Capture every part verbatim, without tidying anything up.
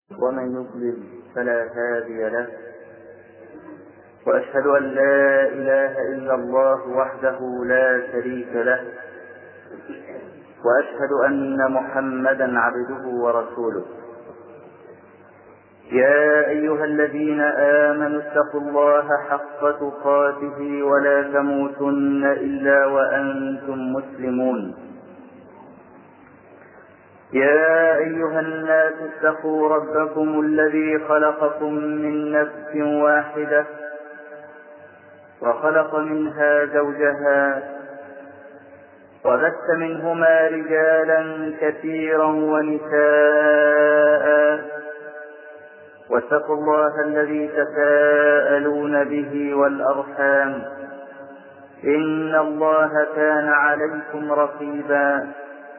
ومن يضلل فلا هادي له، وأشهد أن لا إله إلا الله وحده لا شريك له، وأشهد أن محمدا عبده ورسوله. يا أيها الذين آمنوا اتقوا الله حق تقاته ولا تموتن إلا وأنتم مسلمون. يا أيها الناس اتقوا ربكم الذي خلقكم من نفس واحدة وخلق منها زوجها وبث منهما رجالا كثيرا ونساء، واتقوا الله الذي تساءلون به والأرحام، إن الله كان عليكم رقيبا.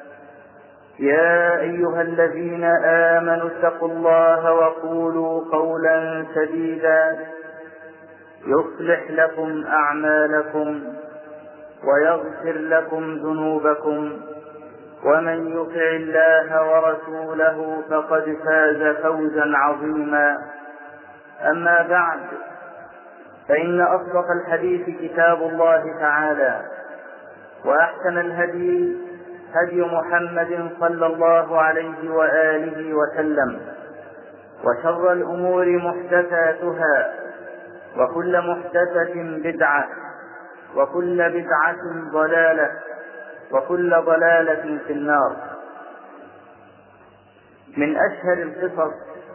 يا أيها الذين آمنوا اتقوا الله وقولوا قولا سديدا يصلح لكم أعمالكم ويغفر لكم ذنوبكم، ومن يطع الله ورسوله فقد فاز فوزا عظيما. أما بعد، فإن أصدق الحديث كتاب الله تعالى، وأحسن الهدي هدي محمد صلى الله عليه وآله وسلم، وشر الأمور محدثاتها، وكل محدثة بدعة، وكل بدعة ضلالة، وكل ضلالة في النار. من أشهر القصص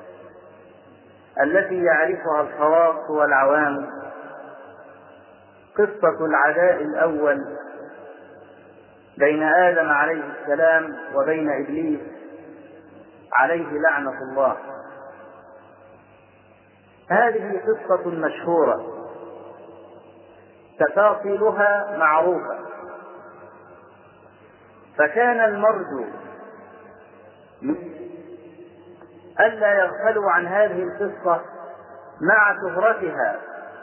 التي يعرفها الخواص والعوام قصة العداء الأول بين آدم عليه السلام وبين إبليس عليه لعنة الله. هذه قصة مشهورة تفاصيلها معروفة، فكان المرجو ألا يغفلوا عن هذه القصة مع شهرتها.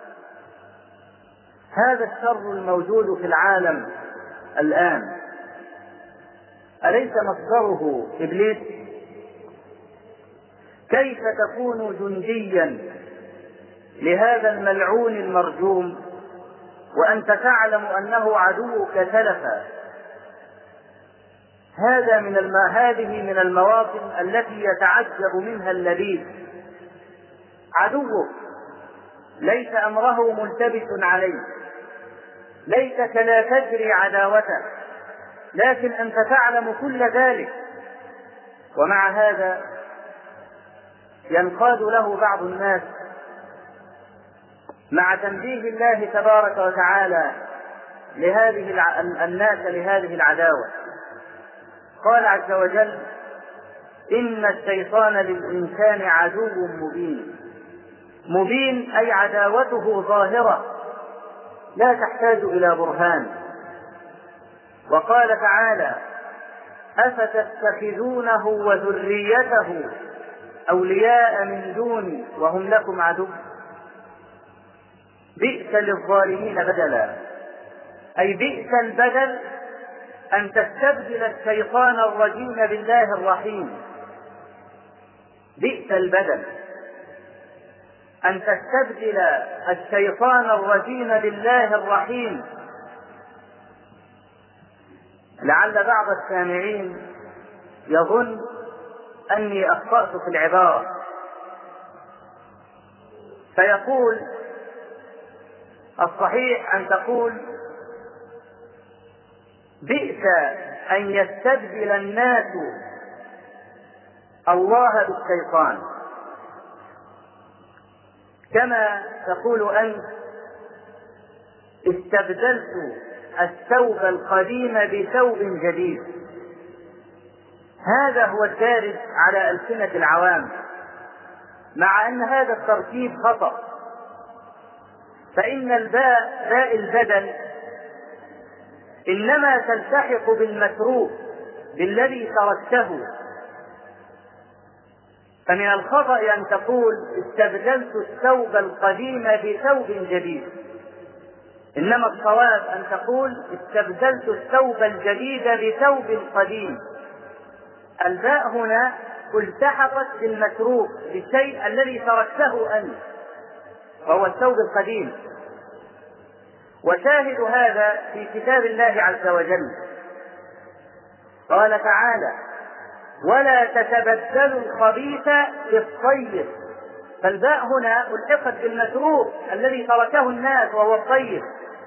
هذا الشر الموجود في العالم الآن أليس مصدره إبليس؟ كيف تكون جنديا لهذا الملعون المرجوم وأنت تعلم أنه عدوك سلفا؟ هذا من الم... هذه من المواطن التي يتعجب منها اللبيب. عدوك ليس أمره ملتبس عليه، ليتك لا تجري عداوته، لكن أنت تعلم كل ذلك، ومع هذا ينقاد له بعض الناس مع تنبيه الله تبارك وتعالى لهذه الع... الناس لهذه العداوة. قال عز وجل: إن الشيطان للإنسان عدو مبين. مبين أي عداوته ظاهرة لا تحتاج إلى برهان. وقال تعالى: أفتتخذونه وذريته أولياء من دوني وهم لكم عدو. بئس للظالمين بدلا، أي بئس البدل أن تستبدل الشيطان الرجيم بالله الرحيم. بئس البدل أن تستبدل الشيطان الرجيم بالله الرحيم. لعل بعض السامعين يظن أني أخطأت في العبارة، فيقول: الصحيح أن تقول بئس أن يستبدل الناس الله بالشيطان، كما تقول أنت استبدلت الثوب القديم بثوب جديد. هذا هو الدارج على ألسنة العوام، مع أن هذا التركيب خطأ، فإن الباء باء البدل إنما تلتحق بالمتروك بالذي تركته. فمن الخطأ أن تقول استبدلت الثوب القديم بثوب جديد، إنما الصواب أن تقول استبدلت الثوب الجديد بثوب قديم. الباء هنا التحقت بالمتروك، بالشيء الذي تركته أنت، وهو الثوب القديم. وشاهد هذا في كتاب الله عز وجل، قال تعالى: ولا تتبدلوا الخبيث بالطيب. فالباء هنا الحقت بالمتروك الذي تركه الناس وهو الطيب.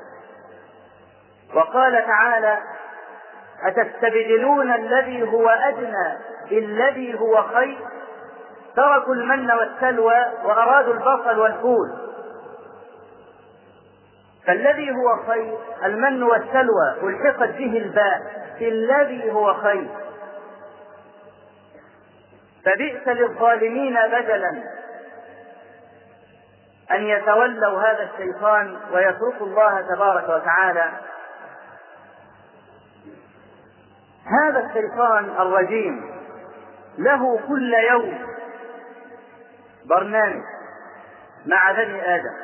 وقال تعالى: أتستبدلون الذي هو أدنى بالذي هو خير. تركوا المن والسلوى وأرادوا البصل والفول. فالذي هو خير المن والسلوى الحقت به الباء في الذي هو خير. فبئس للظالمين بدلا أن يتولوا هذا الشيطان ويتركوا الله تبارك وتعالى. هذا الشيطان الرجيم له كل يوم برنامج مع بني آدم.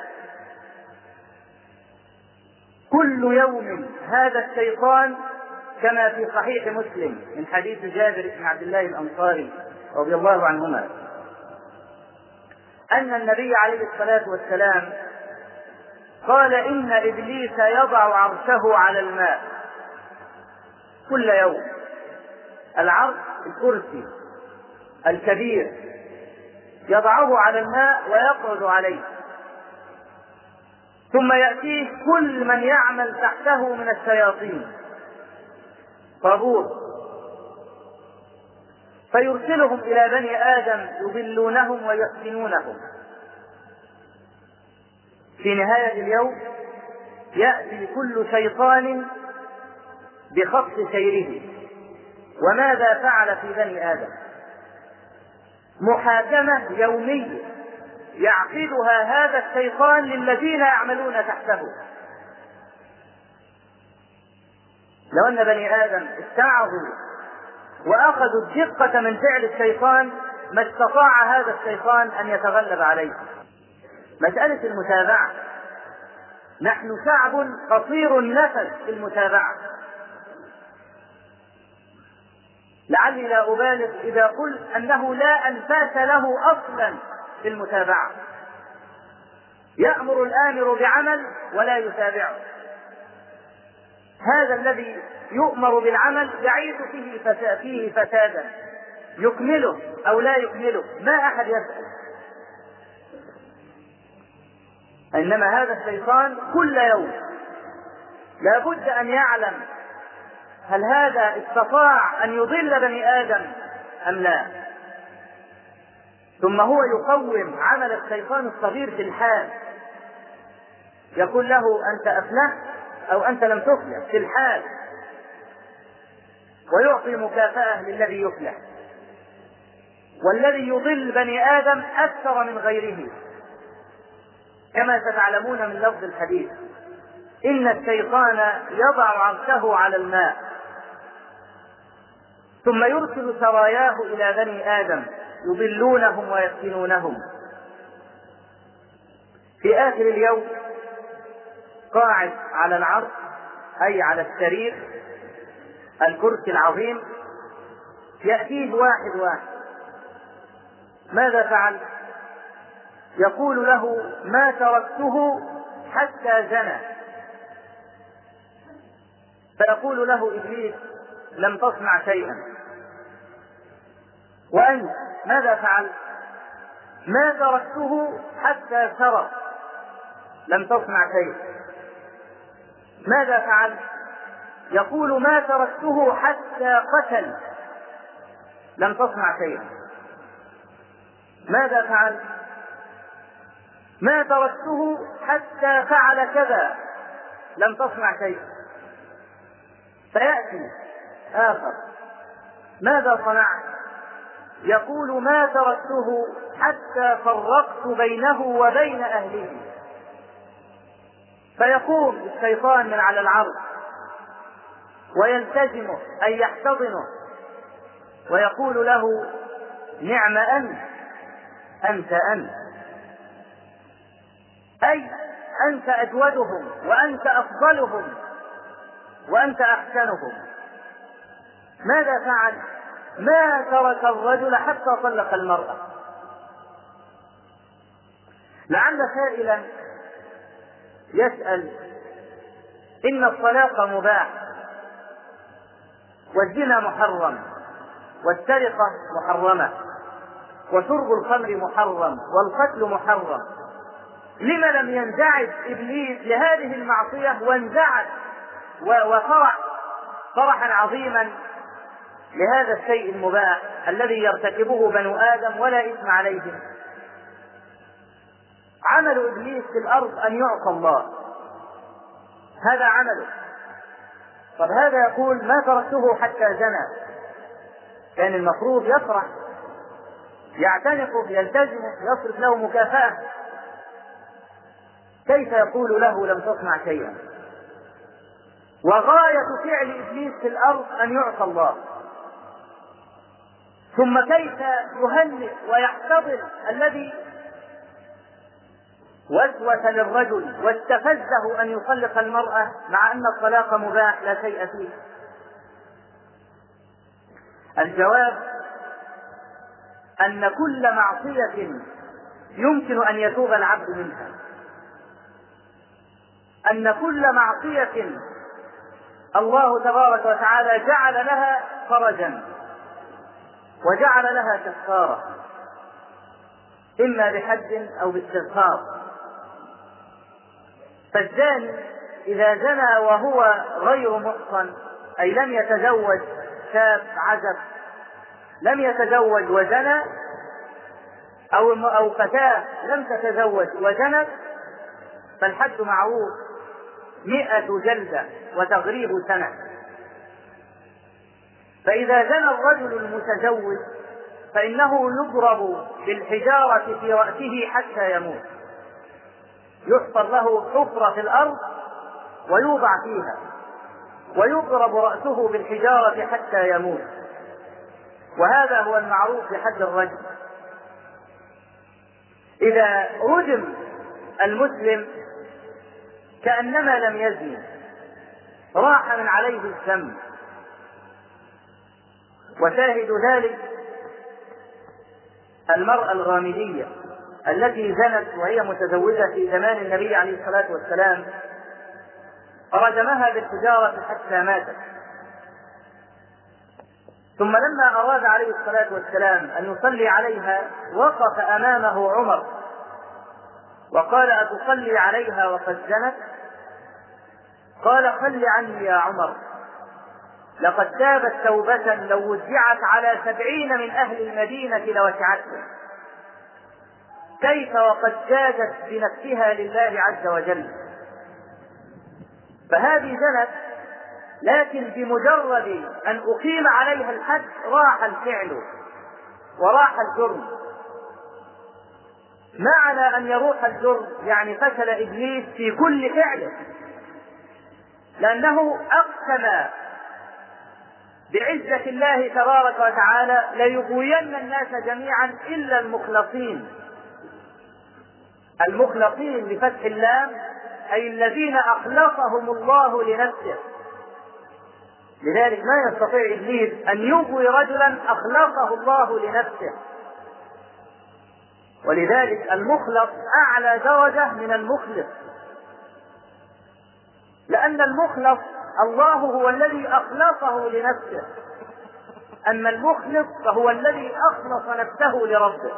كل يوم هذا الشيطان، كما في صحيح مسلم من حديث جابر بن عبد الله الأنصاري رضي الله عنهما أن النبي عليه الصلاة والسلام قال: إن إبليس يضع عرشه على الماء كل يوم. العرش الكرسي الكبير يضعه على الماء ويقعد عليه، ثم يأتيه كل من يعمل تحته من الشياطين طابور، فيرسلهم إلى بني آدم يضلونهم ويفتنونهم. في نهاية اليوم يأتي كل شيطان بخط سيره وماذا فعل في بني آدم. محاكمة يومية يعقدها هذا الشيطان للذين يعملون تحته. لو أن بني آدم استعظوا وأخذوا الدقة من فعل الشيطان ما استطاع هذا الشيطان أن يتغلب عليه. مسألة المتابعة، نحن شعب قصير النفس في المتابعة. لعلي لا أبالغ إذا قلت أنه لا أنفاس له أصلا في المتابعة. يأمر الآمر بعمل ولا يتابعه. هذا الذي يؤمر بالعمل يعيش فيه فسادا، يكمله أو لا يكمله ما أحد يسأل. إنما هذا الشيطان كل يوم لابد أن يعلم هل هذا استطاع أن يضل بني آدم أم لا. ثم هو يقوم عمل الشيطان الصغير في الحال، يقول له: أنت أفلحت أو أنت لم تفلح في الحال، ويعطي مكافأة للذي يفلح. والذي يضل بني آدم أكثر من غيره، كما ستعلمون من لفظ الحديث: إن الشيطان يضع عرشه على الماء ثم يرسل سراياه إلى بني آدم يضلونهم ويفتنونهم. في آخر اليوم قاعد على العرش، أي على السرير الكرسي العظيم، يأتيه واحد واحد. ماذا فعل؟ يقول له: ما تركته حتى زنى. فيقول له إبليس: لم تصنع شيئا. وأنت ماذا فعل؟ ما تركته حتى سرق. لم تصنع شيئا. ماذا فعل؟ يقول: ما تركته حتى قتل. لم تصنع شيئا. ماذا فعل؟ ما تركته حتى فعل كذا. لم تصنع شيئا. فيأتي آخر: ماذا صنعت؟ يقول: ما تركته حتى فرقت بينه وبين أهله. فيقوم الشيطان من على العرش ويلتزمه أي يحتضنه ويقول له: نعم أنت، أنت أنت، أي أنت أجودهم وأنت أفضلهم وأنت أحسنهم. ماذا فعل؟ ما ترك الرجل حتى طلق المرأة. لعل سائلا يسأل: إن الطلاق مباح والزنا محرم والسرقة محرمة وشرب الخمر محرم والقتل محرم، لم لم ينزعج إبليس لهذه المعصية وانزعج وفرح فرحا عظيما لهذا الشيء المباح الذي يرتكبه بنو آدم ولا إثم عليهم؟ عمل إبليس في الأرض أن يعصى الله، هذا عمله. طب هذا يقول: ما تركته حتى زنى. كان المفروض يفرح، يعتنقه، يلتزمه، يصرف له مكافأة. كيف يقول له: لم تصنع شيئا؟ وغاية فعل إبليس في الأرض أن يعصى الله. ثم كيف يهنئ ويحتضن الذي وسوس للرجل واستفزه أن يطلق المرأة مع أن الطلاق مباح لا شيء فيه؟ الجواب: أن كل معصية يمكن أن يتوب العبد منها، أن كل معصية الله تبارك وتعالى جعل لها فرجا وجعل لها كفارة، إما بحد أو باستغفار. فالزاني إذا زنى وهو غير محصن، أي لم يتزوج، شاب عزب لم يتزوج وزنى، أو أو فتاة لم تتزوج وزنت، فالحد معروف: مئة جلدة وتغريب سنة. فإذا زنى الرجل المتزوج فإنه يضرب بالحجارة في رأسه حتى يموت، يحفر له حفرة في الأرض ويوضع فيها ويضرب رأسه بالحجارة حتى يموت. وهذا هو المعروف بحد الرجم. إذا رجم المسلم كأنما لم يزن، راح من عليه الذنب. وشاهد ذلك المرأة الغامدية التي زنت وهي متزوجة في زمان النبي عليه الصلاة والسلام، رجمها بالحجارة حتى ماتت. ثم لما أراد عليه الصلاة والسلام أن يصلي عليها وقف أمامه عمر وقال: أتصلي عليها وقد زنت؟ قال: خل عني يا عمر، لقد تابت توبة لو وزعت على سبعين من أهل المدينة لوسعتهم، كيف وقد جازت بنفسها لله عز وجل. فهذه زنت، لكن بمجرد أن أقيم عليها الحد راح الفعل وراح الجرم. معنى أن يروح الجرم يعني فشل إبليس في كل فعله، لأنه أقسم بعزة الله تبارك وتعالى: ليغوين الناس جميعا إلا المخلصين. المخلصين بفتح اللام أي الذين أخلصهم الله لنفسه. لذلك ما يستطيع إبليس أن يغوي رجلا أخلصه الله لنفسه. ولذلك المخلص أعلى درجة من المخلص، لأن المخلص الله هو الذي أخلصه لنفسه، أما المخلص فهو الذي أخلص نفسه لربه.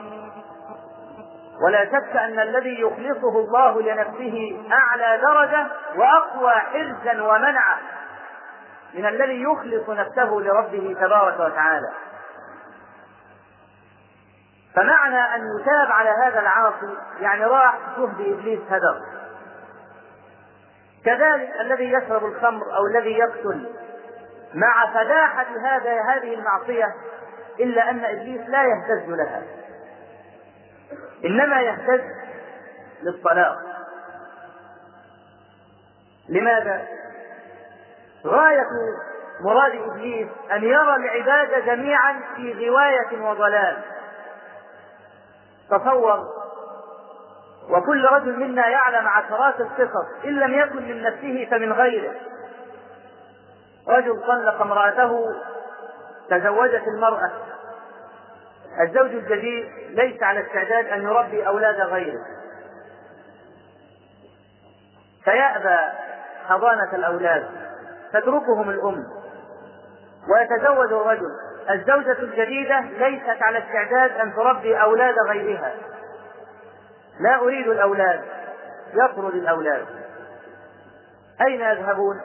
ولا شك أن الذي يخلصه الله لنفسه أعلى درجة وأقوى حرزا ومنعا من الذي يخلص نفسه لربه تبارك وتعالى. فمعنى أن يتاب على هذا العاصي يعني راح جهد إبليس هدر. كذلك الذي يشرب الخمر أو الذي يقتل مع فداحة هذا هذه المعصية، إلا أن إبليس لا يهتز لها، إنما يهتز للطلاق. لماذا؟ غاية مراد إبليس أن يرى العباد جميعا في غواية وضلال. تصور، وكل رجل منا يعلم عشرات القصص إن لم يكن من نفسه فمن غيره. رجل طلق امرأته تزوجت المرأة، الزوج الجديد ليس على استعداد أن يربي أولاد غيره، فيأبى حضانة الأولاد تتركهم الأم، ويتزوج الرجل، الزوجة الجديدة ليست على استعداد أن تربي أولاد غيرها، لا أريد الأولاد، يطرد الأولاد، أين يذهبون؟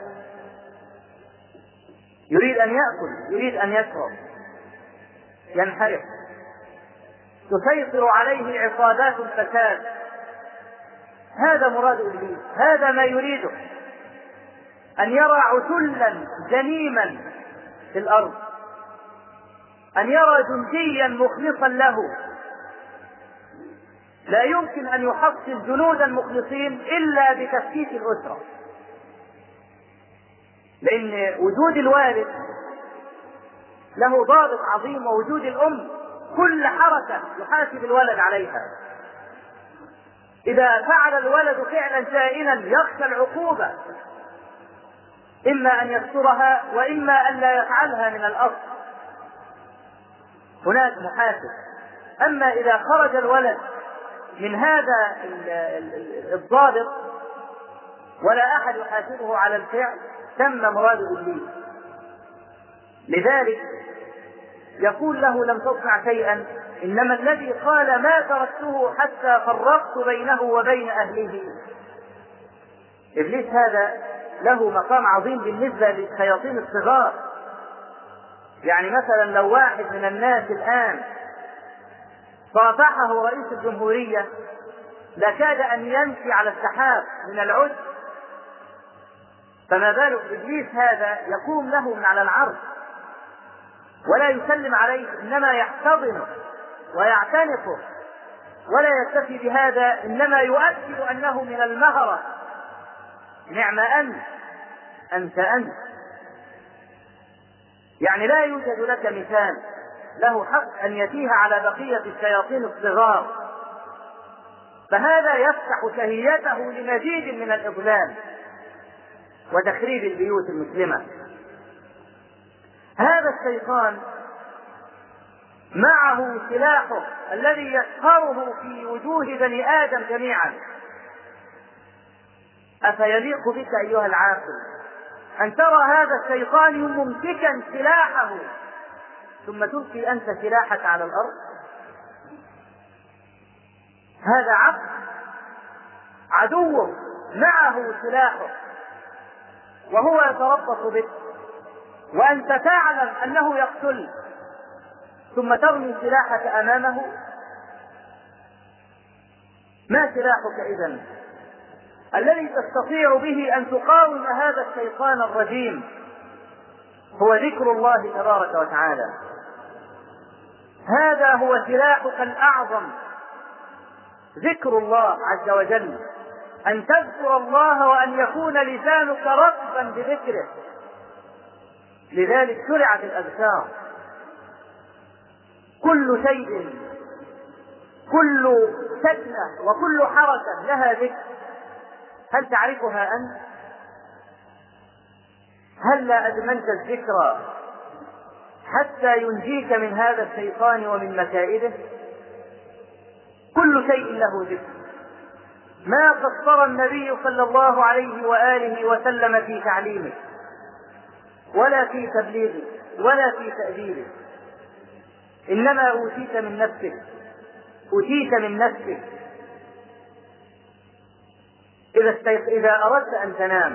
يريد أن يأكل، يريد أن يشرب، ينحرف، تسيطر عليه عصابات الفساد. هذا مراد إبليس، هذا ما يريده، أن يرى عتلا جنيما في الأرض، أن يرى جنديا مخلصا له. لا يمكن أن يحصل جنودا مخلصين إلا بتفكيك الأسرة، لأن وجود الوالد له ضابط عظيم، ووجود الأم كل حركة يحاسب الولد عليها. إذا فعل الولد فعلا سائلا يخشى العقوبة، إما أن يسترها وإما أن لا يفعلها من الأصل، هناك محاسب. أما إذا خرج الولد من هذا الضابط ولا أحد يحاسبه على الفعل تم مراد إبليس. لذلك يقول له لم تصنع شيئا، إنما الذي قال ما تركته حتى فرقت بينه وبين أهله. إبليس هذا له مقام عظيم بالنسبة للشياطين الصغار. يعني مثلا لو واحد من الناس الآن صافحه رئيس الجمهورية لكاد أن يمشي على السحاب من العجب، فما بالك إبليس هذا يقوم له من على العرش ولا يسلم عليه، إنما يحتضنه ويعتنقه، ولا يكتفي بهذا، إنما يؤكد أنه من المهرة. نعم أنت أنت أنت يعني لا يوجد لك مثال له حق أن يتيه على بقية الشياطين الصغار، فهذا يفتح شهيته لمزيد من الإضلال وتخريب البيوت المسلمة. هذا الشيطان معه سلاحه الذي يسخره في وجوه بني آدم جميعا. أفيليق بك أيها العاقل أن ترى هذا الشيطان ممسكا سلاحه ثم تلقي أنت سلاحك على الأرض؟ هذا عقل عدو معه سلاحه وهو يتربص بك، وأنت تعلم أنه يقتل ثم ترمي سلاحك أمامه. ما سلاحك إذن الذي تستطيع به أن تقاوم هذا الشيطان الرجيم؟ هو ذكر الله تبارك وتعالى. هذا هو سلاحك الأعظم، ذكر الله عز وجل، أن تذكر الله وأن يكون لسانك رطبا بذكره. لذلك شرعت الأذكار، كل شيء، كل سكنة وكل حركة لها ذكر. هل تعرفها أنت؟ هل لا أدمنت الذكر حتى ينجيك من هذا الشيطان ومن مكائده؟ كل شيء له ذكر. ما قصر النبي صلى الله عليه وآله وسلم في تعليمه ولا في تبليغه ولا في تأديبه، إنما أوتيت من نفسك، أوتيت من نفسك. إذا, إذا أردت أن تنام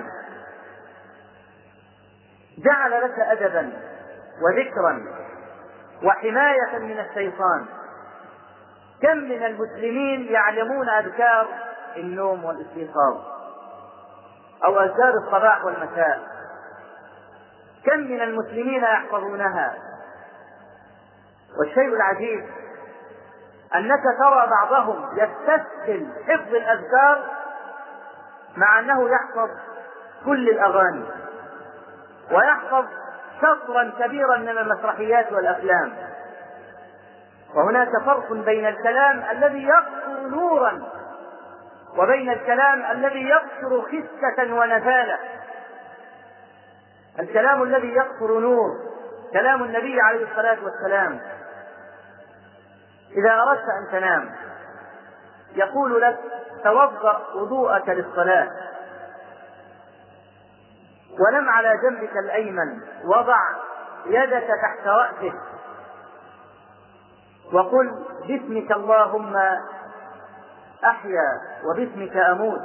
جعل لك أدبا وذكرا وحماية من الشيطان. كم من المسلمين يعلمون أذكار النوم والاستيقاظ أو أذكار الصباح والمساء؟ كم من المسلمين يحفظونها؟ والشيء العجيب أنك ترى بعضهم يستسهل حفظ الأذكار مع أنه يحفظ كل الأغاني ويحفظ شطرا كبيرا من المسرحيات والأفلام. وهناك فرق بين الكلام الذي يقصر نورا وبين الكلام الذي يقصر خسة ونزالة. الكلام الذي يقصر نور كلام النبي عليه الصلاة والسلام: إذا أردت أن تنام يقول لك: توضأ وضوءك للصلاة، ونم على جنبك الأيمن، وضع يدك تحت رأسك، وقل: باسمك اللهم أحيا وباسمك أموت،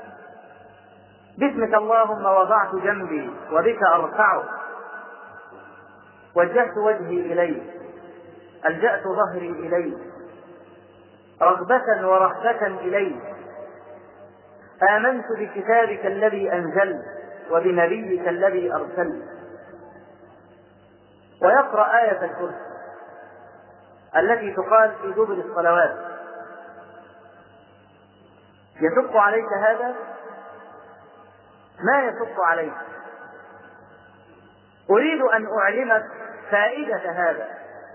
باسمك اللهم وضعت جنبي وبك أرفعه، وجهت وجهي إليك، ألجأت ظهري إليك، رغبة ورهبة إليك، آمنت بكتابك الذي أنزلت وبنبيك الذي أرسلت. ويقرأ آية الكرسي التي تقال في دبر الصلوات. يشق عليك هذا؟ ما يشق عليك. أريد أن أعلمك فائدة هذا،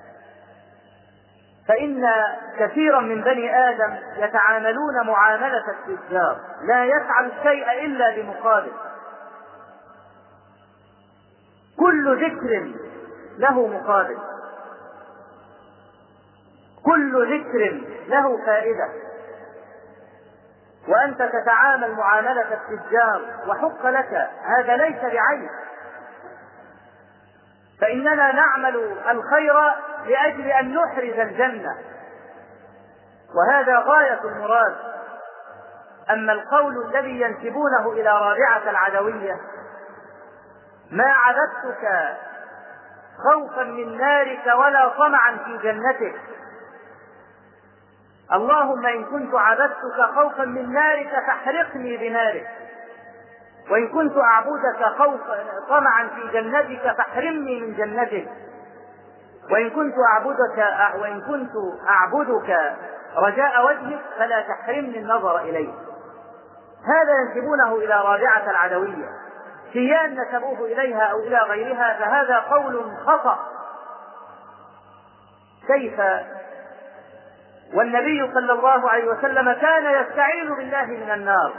فإن كثيرا من بني آدم يتعاملون معاملة التجار، لا يفعل الشيء إلا بمقابل. كل ذكر له مقابل، كل ذكر له فائدة، وأنت تتعامل معاملة التجار وحق لك، هذا ليس بعيب، فإننا نعمل الخير لأجل أن نحرز الجنة، وهذا غاية المراد. أما القول الذي ينسبونه إلى رابعة العدوية: ما عبدتك خوفا من نارك ولا طمعا في جنتك، اللهم إن كنت عبدتك خوفا من نارك فاحرقني بنارك، وإن كنت أعبدك خوفا طمعا في جنتك فاحرمني من جنتك، وإن كنت أعبدك وإن كنت أعبدك رجاء وجهك فلا تحرمني النظر إليه. هذا ينسبونه إلى رابعة العدوية، سيان نسبوه إليها أو إلى غيرها، فهذا قول خطأ. كيف والنبي صلى الله عليه وسلم كان يستعيذ بالله من النار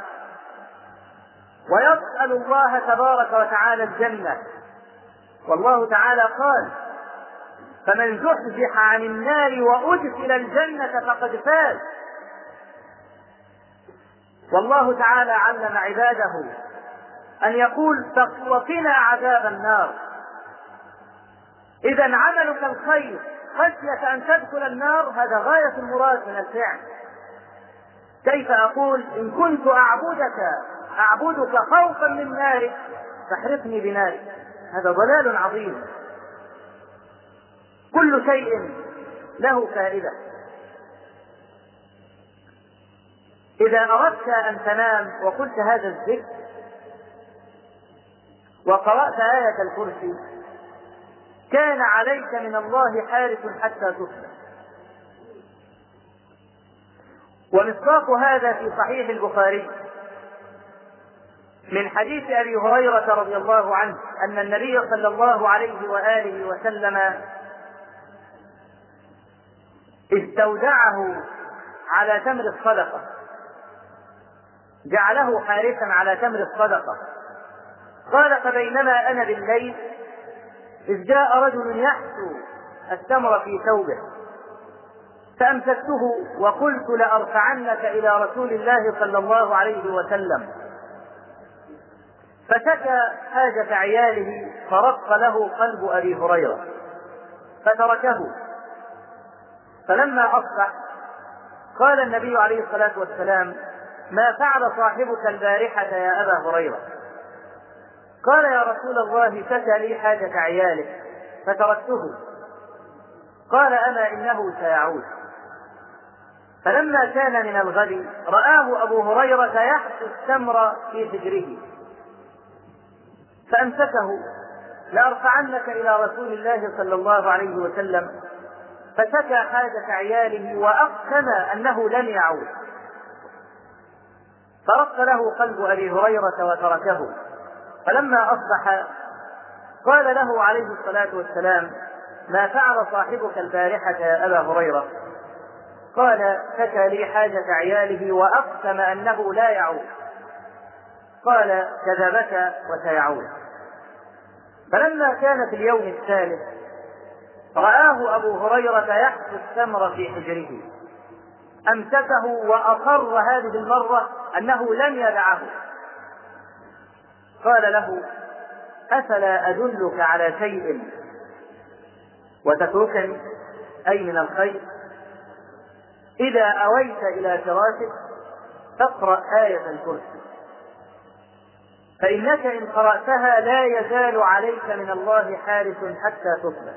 ويسأل الله تبارك وتعالى الجنة، والله تعالى قال: فمن زحزح عن النار وأدخل الجنة فقد فاز. والله تعالى علم عباده أن يقول: وقنا عذاب النار. إذا عملك الخير خشية أن تدخل النار، هذا غاية المراد من الفعل. كيف أقول إن كنت أعبدك أعبدك خوفا من نارك فاحرقني بنارك؟ هذا ضلال عظيم. كل شيء له فائدة. إذا أردت أن تنام وقلت هذا الذكر وقرأت آية الكرسي كان عليك من الله حارس حتى تصبح. ومصداق هذا في صحيح البخاري من حديث أبي هريرة رضي الله عنه أن النبي صلى الله عليه وآله وسلم استودعه على تمر الصدقة، جعله حارسا على تمر الصدقة. قال: فبينما أنا بالليل إذ جاء رجل يحثو التمر في ثوبه، فأمسكته وقلت: لأرفعنك إلى رسول الله صلى الله عليه وسلم. فشكى حاجة عياله فرق له قلب أبي هريرة فتركه. فلما أصبح قال النبي عليه الصلاة والسلام: ما فعل صاحبك البارحة يا أبا هريرة؟ قال: يا رسول الله شكى لي حاجة عياله فتركته. قال: أما إنه سيعود. فلما كان من الغد رآه أبو هريرة يحث التمر في حجره فأمسكه: لأرفعنك إلى رسول الله صلى الله عليه وسلم. فشكى حاجة عياله وأقسم أنه لن يعود، فرق له قلب أبي هريرة وتركه. فلما أصبح قال له عليه الصلاة والسلام: ما فعل صاحبك البارحة يا أبا هريرة؟ قال: شكى لي حاجة عياله وأقسم أنه لا يعود. قال: كذبك وسيعود. فلما كان في اليوم الثالث رآه أبو هريرة يحث التمر في حجره، أمسكه وأصر هذه المرة أنه لن يدعه، قال له: أفلا أدلك على شيء وتتركني، أي من الخير؟ إذا أويت إلى فراشك فاقرأ آية الكرسي، فإنك إن قرأتها لا يزال عليك من الله حارس حتى تصبح.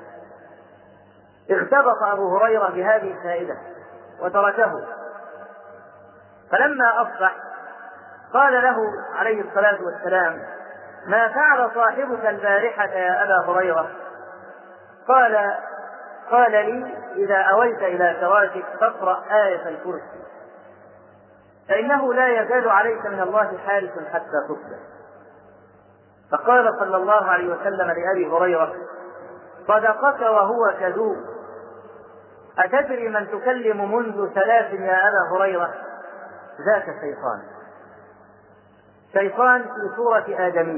اغتبط أبو هريرة بهذه الفائدة وتركه، فلما أصبح قال له عليه الصلاة والسلام: ما فعل صاحبك البارحة يا أبا هريرة؟ قال قال لي: إذا أويت إلى فراشك فاقرأ آية الكرسي، فإنه لا يزال عليك من الله حارس حتى تصبح. فقال صلى الله عليه وسلم لأبي هريرة: صدقك وهو كذوب، أتدري من تكلم منذ ثلاث يا أبا هريرة؟ ذاك شيطان، شيطان في صورة آدمي،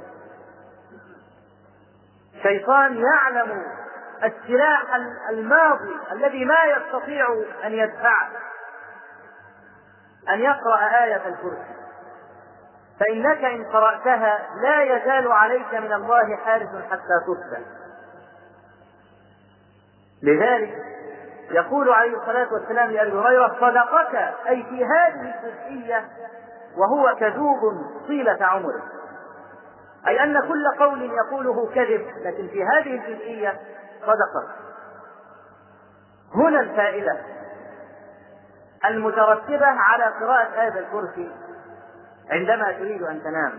شيطان يعلم السلاح الماضي الذي ما يستطيع أن يدفعه، أن يقرأ آية الكرسي، فإنك إن قرأتها لا يزال عليك من الله حارس حتى تصبح. لذلك يقول عليه الصلاة والسلام لأبي هريرة: صدقك، أي في هذه الجزئية وهو كذوب طيلة عمره، أي أن كل قول يقوله كذب، لكن في هذه الجزئية صدقك. هنا الفائدة المترتبة على قراءة آية الكرسي عندما تريد أن تنام.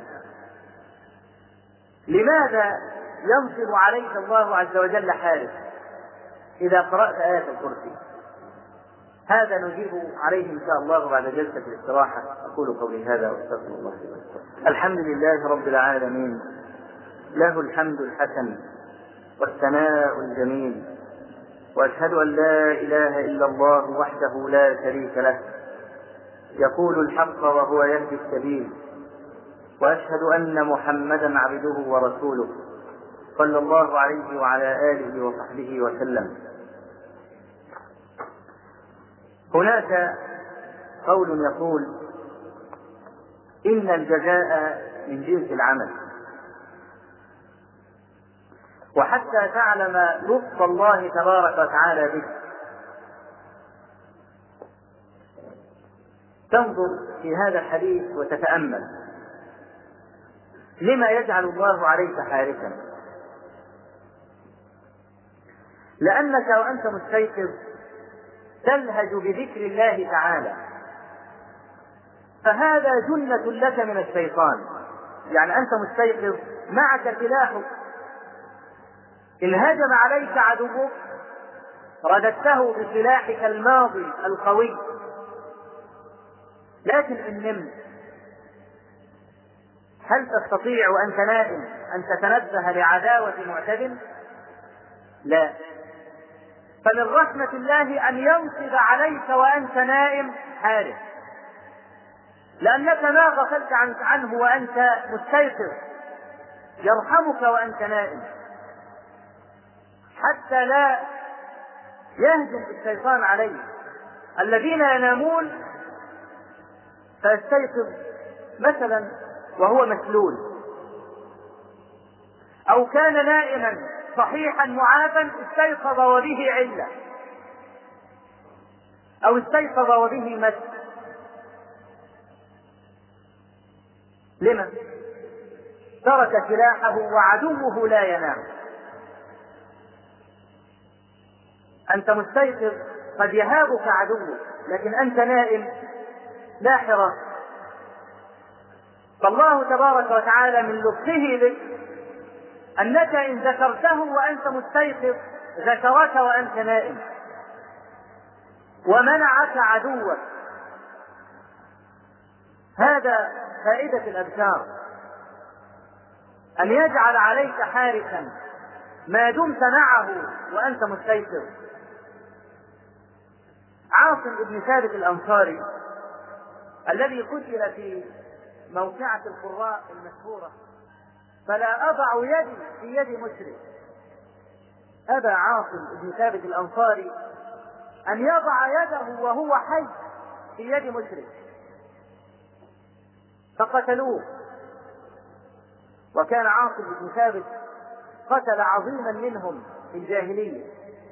لماذا ينصب عليك الله عز وجل حارس إذا قرأت آية الكرسي؟ هذا نجيب عليه إن شاء الله بعد جلسة الاستراحة. أقول قولي هذا وأستغفر الله لي ولكم. الحمد لله رب العالمين، له الحمد الحسن والثناء الجميل، وأشهد أن لا إله إلا الله وحده لا شريك له، يقول الحق وهو يهدي السبيل، وأشهد أن محمدا عبده ورسوله صلى الله عليه وعلى آله وصحبه وسلم. هناك قول يقول: إن الجزاء من جنس العمل. وحتى تعلم لطف الله تبارك وتعالى بك تنظر في هذا الحديث وتتأمل لما يجعل الله عليك حارسا. لأنك وأنت مستيقظ تلهج بذكر الله تعالى، فهذا جنة لك من الشيطان. يعني أنت مستيقظ معك سلاحك، إن هجم عليك عدوك رددته بسلاحك الماضي القوي. لكن إن نمت هل تستطيع أنت نائم أن تتنبه لعداوة معتد؟ لا. فمن رحمة الله أن ينصب عليك وأنت نائم حارس، لأنك ما غفلت عنه وأنت مستيقظ، يرحمك وأنت نائم حتى لا يهجم الشيطان عليه. الذين ينامون فيستيقظ مثلا وهو مسلول، أو كان نائما صحيحا معافا استيقظ وبه علة، أو استيقظ وبه مس. لما؟ ترك سلاحه وعدوه لا ينام. أنت مستيقظ قد يهابك عدوك، لكن أنت نائم لا حراس. فالله تبارك وتعالى من لطفه بك أنك إن ذكرته وأنت مستيقظ ذكرك وأنت نائم، ومنعك عدوك. هذا فائدة الأذكار، أن يجعل عليك حارسا ما دمت معه وأنت مستيقظ. عاصم بن ثابت الأنصاري الذي قتل في موقعة القراء المشهورة: فلا أضع يدي في يد مشرك أبى عاصم بن ثابت الأنصاري أن يضع يده وهو حي في يد مشرك، فقتلوه. وكان عاصم بن ثابت قتل عظيما منهم في الجاهلية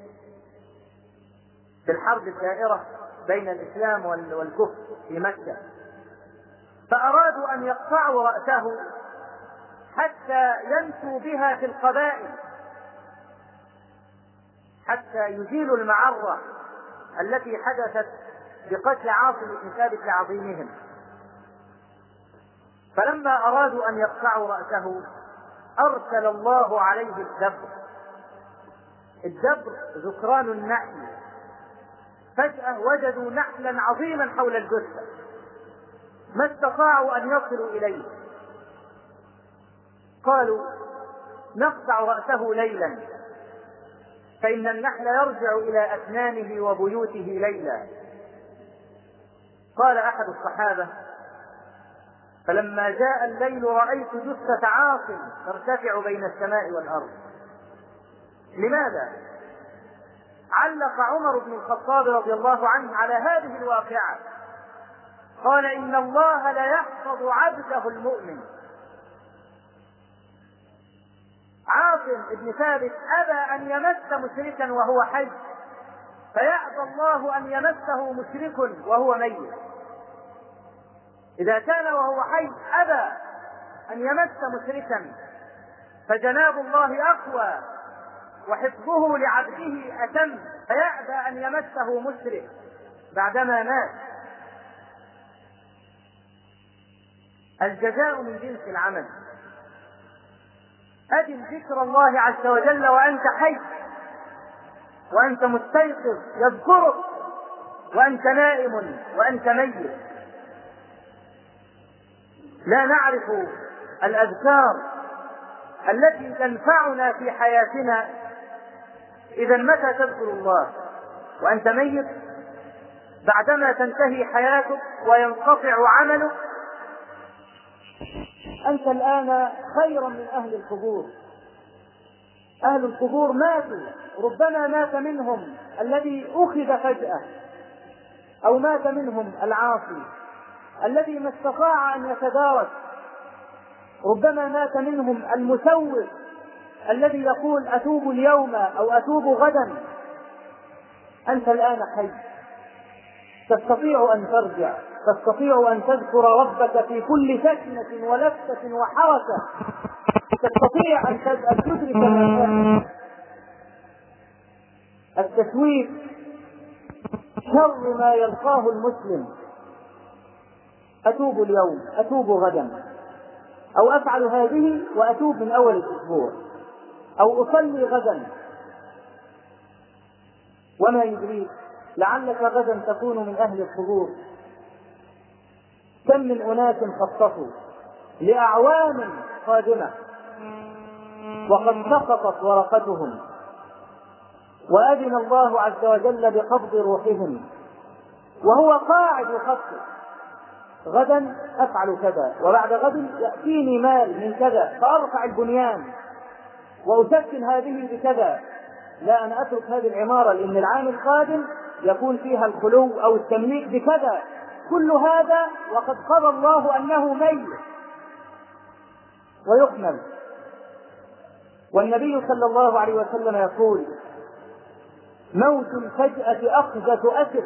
في الحرب الدائرة بين الإسلام والكفر في مكة، فأرادوا أن يقطعوا رأسه حتى ينسوا بها في القبائل، حتى يزيلوا المعرة التي حدثت بقتل عاصم بن ثابت لعظيمهم. فلما أرادوا أن يقطعوا رأسه أرسل الله عليه الدبر. الدبر ذكران النحل، فجأة وجدوا نحلا عظيما حول الجثة ما استطاعوا أن يصلوا إليه، قالوا نقطع رأسه ليلا فإن النحل يرجع إلى أسنانه وبيوته ليلا. قال أحد الصحابة فلما جاء الليل رأيت جثة عاصم ترتفع بين السماء والأرض. لماذا؟ علق عمر بن الخطاب رضي الله عنه على هذه الواقعة، قال إن الله لا يحفظ عبده المؤمن. عاصم بن ثابت أبى أن يمس مشركا وهو حي، فيأبى الله أن يمسه مشرك وهو ميت. إذا كان وهو حي أبى أن يمس مشركا، فجناب الله أقوى وحفظه لعبده أتم، فيأبى أن يمسه مشرك بعدما مات. الجزاء من جنس العمل. أدم ذكر الله عز وجل وأنت حي، وأنت مستيقظ يذكرك، وأنت نائم وأنت ميت. لا نعرف الأذكار التي تنفعنا في حياتنا. إذا متى تذكر الله وأنت ميت؟ بعدما تنتهي حياتك وينقطع عملك. أنت الآن خيرا من أهل القبور. أهل القبور ماتوا، ربما مات منهم الذي أخذ فجأة، أو مات منهم العاصي الذي ما استطاع أن يتدارك، ربما مات منهم المسوف الذي يقول أتوب اليوم أو أتوب غدا. أنت الآن حي، تستطيع أن ترجع، تستطيع أن تذكر ربك في كل سكنة ولفتة وحركة، تستطيع أن تدرك ما. التسويف شر ما يلقاه المسلم. أتوب اليوم، أتوب غدا، أو أفعل هذه وأتوب من أول الأسبوع، أو أصلي غدا. وما يدريك لعلك غدا تكون من أهل القبور. كم من أناس خططوا لأعوام قادمة وقد سقطت ورقتهم، وأذن الله عز وجل بقبض روحهم وهو قاعد يخطط. غدا أفعل كذا، وبعد غد يأتيني مال من كذا فأرفع البنيان وأسكن هذه بكذا. لا، أنا أترك هذه العمارة لأن العام القادم يكون فيها الخلو أو التمليك بكذا. كل هذا وقد قضى الله أنه ميت ويكمل. والنبي صلى الله عليه وسلم يقول موت الفجأة أخذة أسر.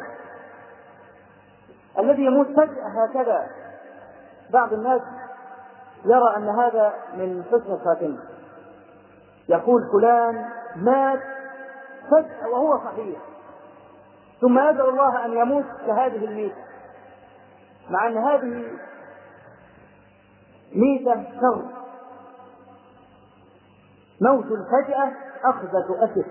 الذي يموت فجأة هكذا، بعض الناس يرى أن هذا من حسن الخاتمة، يقول فلان مات فجأة وهو صحيح، ثم يدعو الله أن يموت كهذه الميتة، مع أن هذه ميتة شر. موت الفجأة أخذة أسر.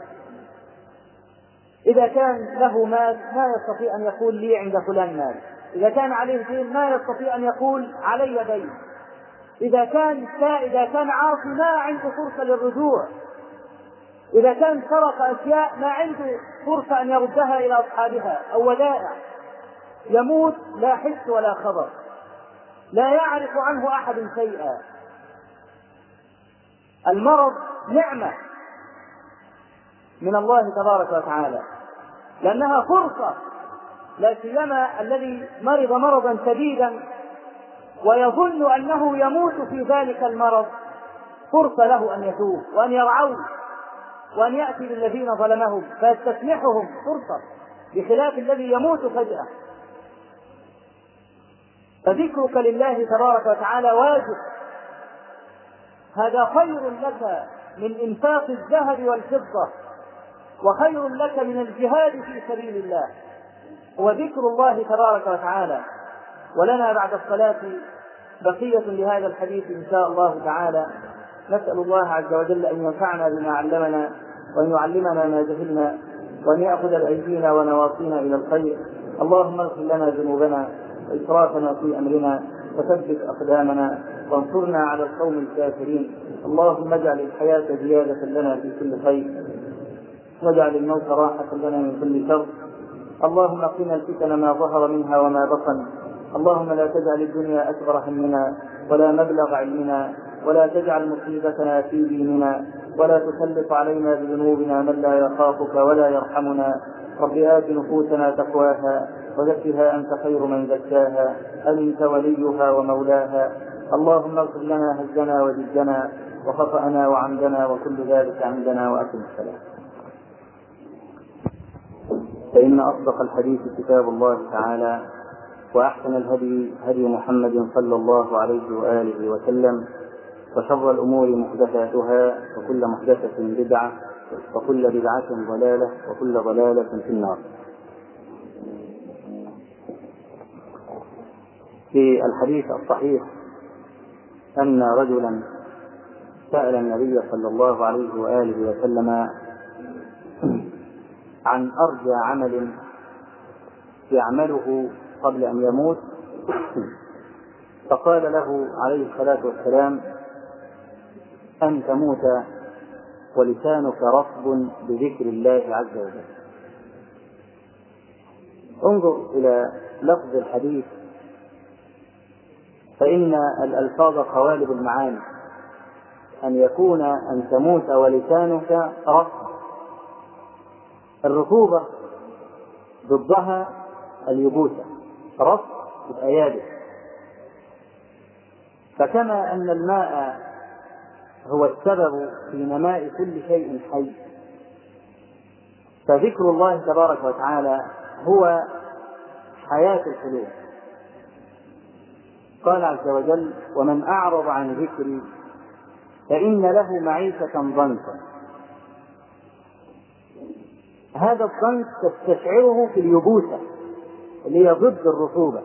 إذا كان له مال ما يستطيع أن يقول لي عند فلان مال، إذا كان عليه دين ما يستطيع أن يقول علي دين، إذا كان إذا كان عاصي ما عنده فرصة للرجوع، إذا كان سرق أشياء ما عنده فرصة أن يردها إلى أصحابها أو ودائع. يموت لا حس ولا خبر، لا يعرف عنه أحد شيئا. المرض نعمة من الله تبارك وتعالى، لأنها فرصة، لا سيما الذي مرض مرضا شديدا ويظن أنه يموت في ذلك المرض، فرصة له أن يتوب وأن يرعوه وأن يأتي للذين ظلمهم فيستسمحهم، فرصة، بخلاف الذي يموت فجأة. فذكرك لله تبارك وتعالى واجب، هذا خير لك من إنفاق الذهب والفضة، وخير لك من الجهاد في سبيل الله، هو ذكر الله تبارك وتعالى. ولنا بعد الصلاة بقية لهذا الحديث إن شاء الله تعالى. نسأل الله عز وجل أن ينفعنا بما علمنا، وأن يعلمنا ما جهلنا، وأن يأخذ بأيدينا ونواصينا إلى الخير. اللهم اغفر لنا ذنوبنا وإسرافنا في أمرنا، وثبت أقدامنا، وانصرنا على القوم الكافرين. اللهم اجعل الحياة زيادة لنا في كل خير، واجعل الموت راحة لنا من كل شر. اللهم قنا الفتن ما ظهر منها وما بطن. اللهم لا تجعل الدنيا أكبر همنا ولا مبلغ علمنا، ولا تجعل مصيبتنا في ديننا، ولا تسلط علينا بذنوبنا من لا يخافك ولا يرحمنا. رب آت نفوسنا تقواها وزكها أنت خير من زكاها، أنت وليها ومولاها. اللهم اغفر لنا هزنا وجدنا وخطأنا وعمدنا وكل ذلك عندنا، وأقم الصلاة. فإن أصدق الحديث كتاب الله تعالى، وأحسن الهدي هدي محمد صلى الله عليه وآله وسلم، وشر الأمور محدثاتها، وكل محدثة بدعة، وكل بدعة ضلالة، وكل ضلالة في النار. في الحديث الصحيح أن رجلا سأل النبي صلى الله عليه وآله وسلم عن أرجى عمل يعمله قبل أن يموت، فقال له عليه الصلاة والسلام: أن تموت ولسانك رطب بذكر الله عز وجل. انظر إلى لفظ الحديث، فإن الألفاظ قوالب المعاني، أن يكون أن تموت ولسانك رطب. الرطوبة ضدها اليبوسة، رطب يبقى يابس. فكما أن الماء هو السبب في نماء كل شيء حي، فذكر الله تبارك وتعالى هو حياة القلوب. قال عز وجل: ومن أعرض عن ذكري فإن له معيشة ضنكا. هذا الضنك تستشعره في اليبوسة اللي هي ضد الرطوبة.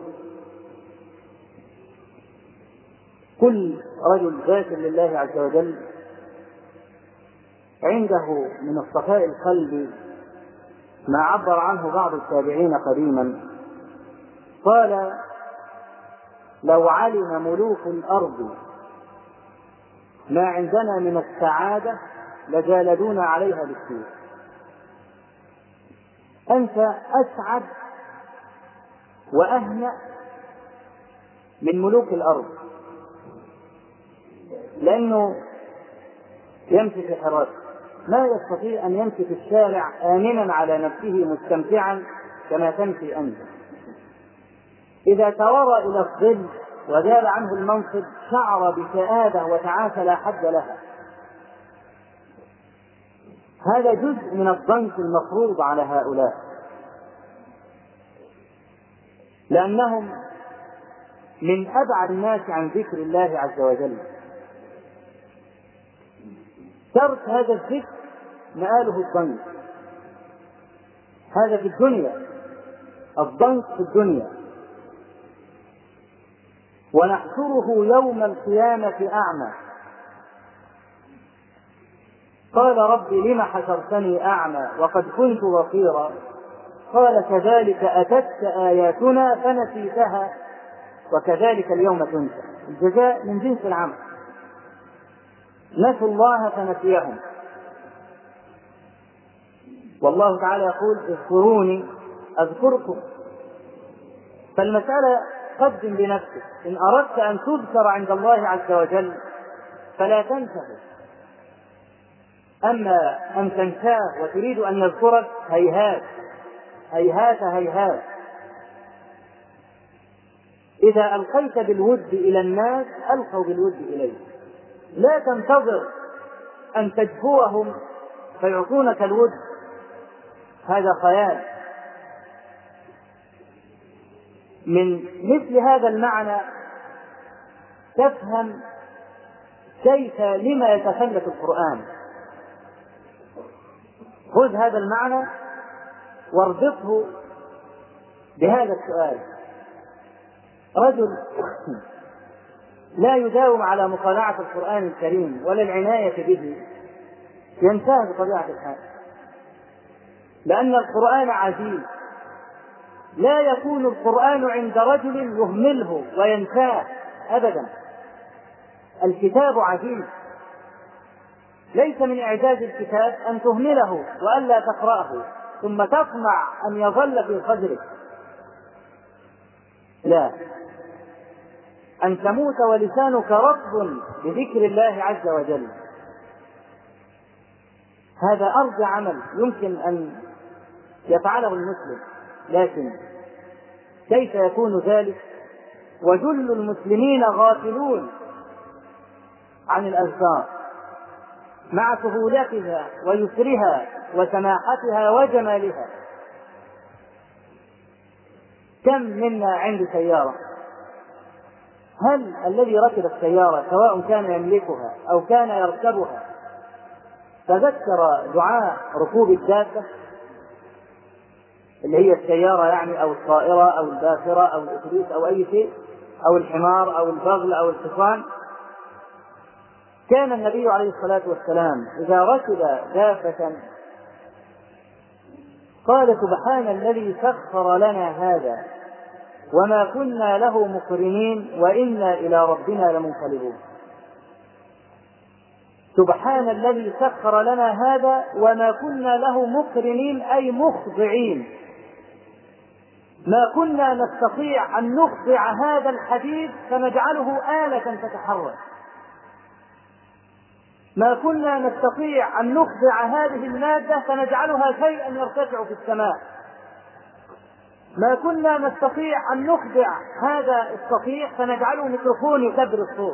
كل رجل ذاكر لله عز وجل عنده من الصفاء القلبي ما عبر عنه بعض التابعين قديما، قال: لو علم ملوك الأرض ما عندنا من السعادة لجالدون عليها بالسيف. أنت أسعد وأهنأ من ملوك الأرض، لأنه يمشي في حراسة، ما يستطيع أن يمشي في الشارع آمنا على نفسه مستمتعا كما تمشي أنت. إذا توارى إلى الظل وزال عنه المنصب شعر بكآبة وتعاسة لا حد لها. هذا جزء من الضنك المفروض على هؤلاء، لأنهم من أبعد الناس عن ذكر الله عز وجل. ترك هذا الذكر مآله الضنك. هذا في الدنيا، الضنك في الدنيا. ونحشره يوم القيامة أعمى. قال: رب لم حشرتني أعمى وقد كنت بصيرا. قال: كذلك أتتك آياتنا فنسيتها وكذلك اليوم تنسى. الجزاء من جنس العمل. نسوا الله فنسيهم. والله تعالى يقول: اذكروني أذكركم. فالمسألة قدم بنفسك. إن أردت أن تذكر عند الله عز وجل فلا تنسه. أما أن تنساه وتريد أن يذكرك هيهات هيهات هيهات. إذا ألقيت بالود إلى الناس ألقوا بالود إليك، لا تنتظر أن تجفوهم فيعطونك الود، هذا خيال. من مثل هذا المعنى تفهم كيف لما يتخلف القرآن. خذ هذا المعنى واربطه بهذا السؤال: رجل لا يداوم على مطالعة القرآن الكريم ولا العناية به ينتهي بطبيعة الحال، لأن القرآن عزيز. لا يكون القرآن عند رجل يهمله وينساه أبدا. الكتاب عزيز، ليس من إعجاز الكتاب أن تهمله وألا تقرأه ثم تطمع أن يظل في صدرك، لا، أن تموت ولسانك رطب بذكر الله عز وجل. هذا أرجى عمل يمكن أن يفعله المسلم، لكن كيف يكون ذلك وجل المسلمين غافلون عن الأذكار مع سهولتها ويسرها وسماحتها وجمالها؟ كم منا عنده سيارة؟ هل الذي ركب السيارة سواء كان يملكها أو كان يركبها تذكر دعاء ركوب الدابة اللي هي السيارة يعني، أو الطائرة أو الباخرة أو الأتوبيس أو أي شيء، أو الحمار أو البغل أو الحصان؟ كان النبي عليه الصلاة والسلام إذا ركب دابة قال: سبحان الذي سخر لنا هذا وما كنا له مقرنين وإنا إلى ربنا لمنقلبون. سبحان الذي سخر لنا هذا وما كنا له مقرنين، أي مخضعين. ما كنا نستطيع أن نخضع هذا الحديد فنجعله آلة تتحرك، ما كنا نستطيع أن نخضع هذه المادة فنجعلها شيئا يرتفع في السماء، ما كنا نستطيع أن نخضع هذا الصفيح فنجعله ميكروفون يكبر الصوت،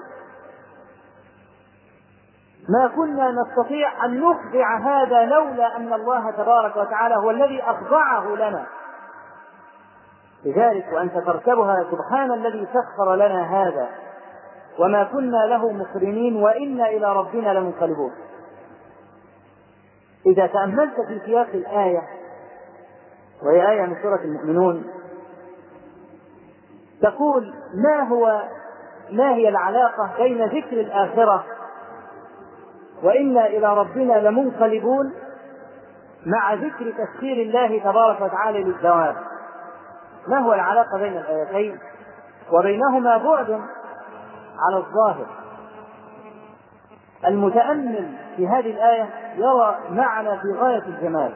ما كنا نستطيع أن نخضع هذا لولا أن الله تبارك وتعالى هو الذي أخضعه لنا. لذلك وأنت تركبها سبحان الذي سخر لنا هذا وما كنا له مقرنين وإنا إلى ربنا لمنقلبون. إذا تأملت في سياق الآية، وهي آية من سورة المؤمنون، تقول ما هو ما هي العلاقة بين ذكر الآخرة وإنا إلى ربنا لمنقلبون مع ذكر تسخير الله تبارك وتعالى للدواب؟ ما هو العلاقة بين الآيتين؟ وبينهما بعد على الظاهر. المتأمل في هذه الآية يرى معنى في غاية الجمال،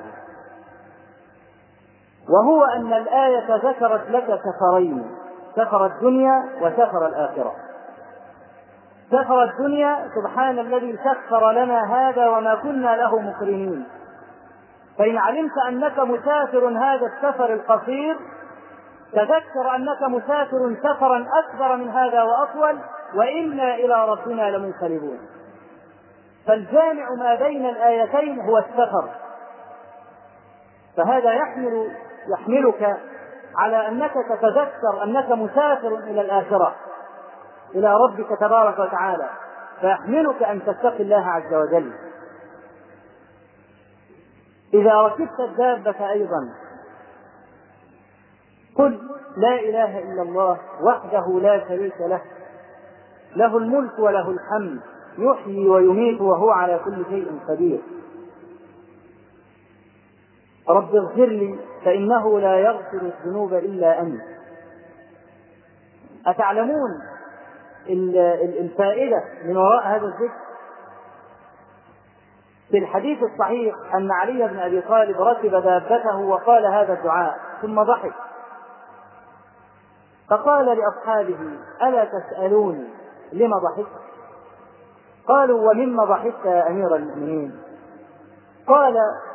وهو أن الآية ذكرت لك سفرين: سفر الدنيا وسفر الآخرة. سفر الدنيا سبحان الذي سخر لنا هذا وما كنا له مقرنين، فإن علمت أنك مسافر هذا السفر القصير تذكر أنك مسافر سفرا أكبر من هذا وأطول، وإنا إلى ربنا لمنقلبون. فالجامع ما بين الآيتين هو السفر، فهذا يحمل يحملك على أنك تتذكر أنك مسافر إلى الآخرة إلى ربك تبارك وتعالى، فيحملك أن تتقي الله عز وجل. إذا ركبت الدابة أيضا قل لا إله إلا الله وحده لا شريك له، له الملك وله الحمد يحيي ويميت وهو على كل شيء قدير. رب اغفر لي فإنه لا يغفر الذنوب إلا أنت. أتعلمون الفائدة من وراء هذا الذكر؟ في الحديث الصحيح أن علي بن أبي طالب ركب دابته وقال هذا الدعاء ثم ضحك، فقال لأصحابه ألا تسألوني لما ضحكت؟ قالوا ومما ضحكت يا أمير المؤمنين؟ قال: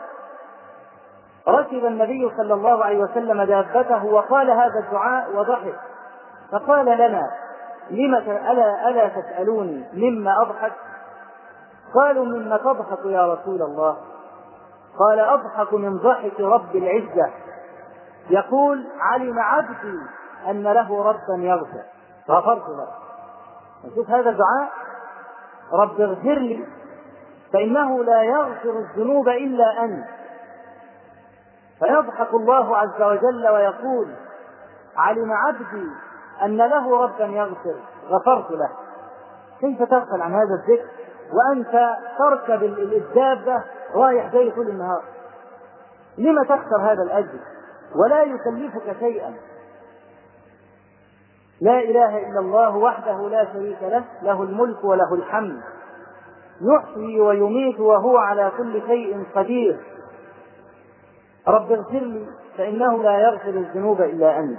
ركب النبي صلى الله عليه وسلم دابته وقال هذا الدعاء وضحك، فقال لنا: لم ألا, ألا تسألوني مما أضحك؟ قالوا: مما تضحك يا رسول الله؟ قال: أضحك من ضحك رب العزة، يقول: علم عبدي أن له ربا يغفر غفرت له. نشوف هذا الدعاء: رب اغفر لي فإنه لا يغفر الذنوب إلا أنت. فيضحك الله عز وجل ويقول: علم عبدي أن له ربا يغفر غفرت له. كيف تغفل عن هذا الذكر وأنت تركب الدابة رايح جاي طول النهار؟ لما تخسر هذا الأجر ولا يكلفك شيئا؟ لا إله إلا الله وحده لا شريك له، له الملك وله الحمد، يحيي ويميت وهو على كل شيء قدير. رب اغفر لي فإنه لا يغفر الذنوب إلا أنت.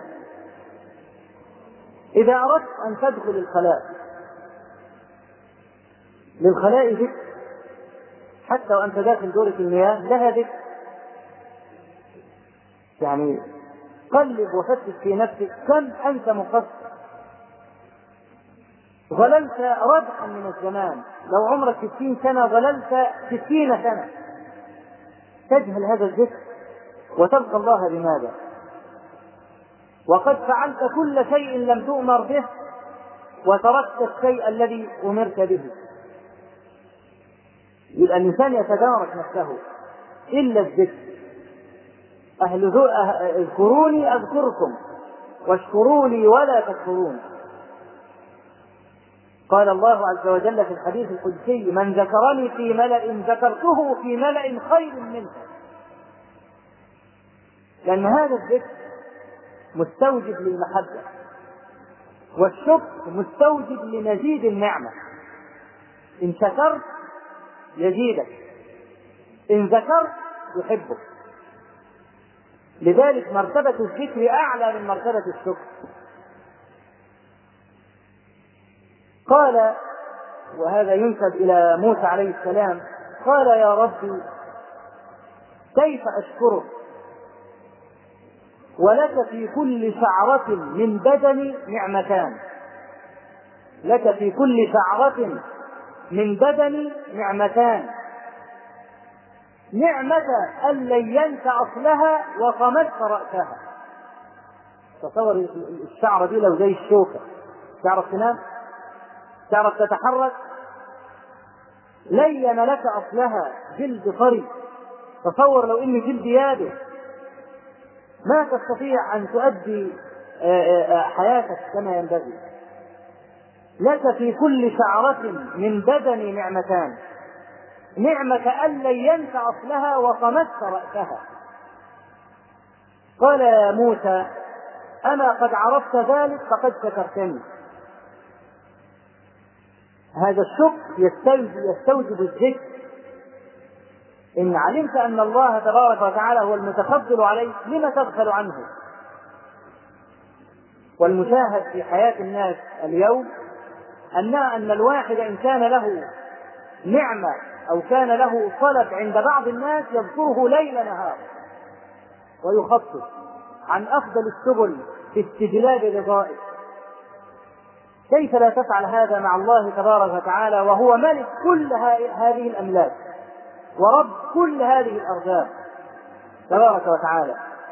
إذا أردت أن تدخل الخلاء، للخلاء ذكر، حتى وأنت داخل دورة المياه لها ذكر. يعني قلب وفتش في نفسك كم أنت مقصر، ظللت ردحا من الزمان، لو عمرك ستين سنة ظللت ستين سنة تجهل هذا الذكر وتلقى الله بماذا؟ وقد فعلت كل شيء لم تؤمر به وتركت الشيء الذي أمرت به. يبقى الإنسان يتدارك نفسه إلا الذكر. أهل ذو اذكروني أذكركم واشكروا لي ولا تكفرون. قال الله عز وجل في الحديث القدسي: من ذكرني في ملأ ذكرته في ملأ خير منه. لأن هذا الذكر مستوجب للمحبة، والشكر مستوجب لمزيد النعمة. إن شكرت يزيدك، إن ذكرت يحبك. لذلك مرتبة الذكر أعلى من مرتبة الشكر. قال، وهذا ينسب إلى موسى عليه السلام، قال: يا ربي كيف أشكرك ولك في كل شعرة من بدني نعمتان. لك في كل شعرة من بدني نعمتان، نعمة أن لينت أصلها وطمست رأسها. تصور الشعرة دي لو زي الشوكة، تعرف تنام؟ تعرف تتحرك؟ لين لك أصلها جلد طري. تصور لو إن جلد يابس ما تستطيع أن تؤدي حياتك كما ينبغي. لك في كل شعرة من بدني نعمتان، نعمة أن لينت أصلها وطمست رأسها. قال: يا موسى أما قد عرفت ذلك فقد شكرتني. هذا الشكر يستوجب, يستوجب الذكر. إن علمت أن الله تبارك وتعالى هو المتفضل عليك لما تغفل عنه؟ والمشاهد في حياة الناس اليوم أن أن الواحد إن كان له نعمة أو كان له طلب عند بعض الناس يذكره ليل نهار ويخطط عن أفضل السبل في استجلاب رضائه. كيف لا تفعل هذا مع الله تبارك وتعالى وهو ملك كل هذه الأملاك ورب كل هذه الأرزاق تبارك وتعالى؟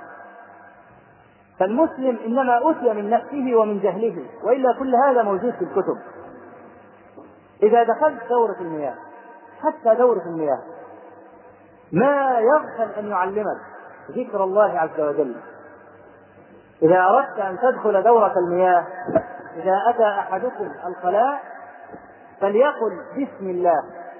فالمسلم إنما أتي من نفسه ومن جهله، وإلا كل هذا موجود في الكتب. إذا دخلت دورة المياه، حتى دورة المياه، ما يغفل أن يعلمك ذكر الله عز وجل. إذا أردت أن تدخل دورة المياه، إذا أتى أحدكم الخلاء فليقل بسم الله: